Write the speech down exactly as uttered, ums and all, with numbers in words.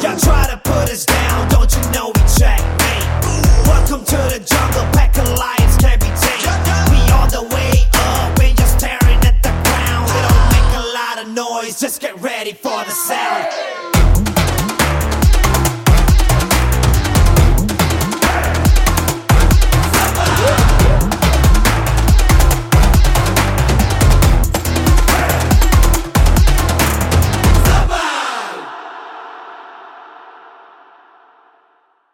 Y'all try to put us down, don't you know we checkmate? Welcome to the jungle, pack of lions can't be tamed. We on the way up, ain't just staring at the ground. We don't make a lot of noise, just get ready for the sound.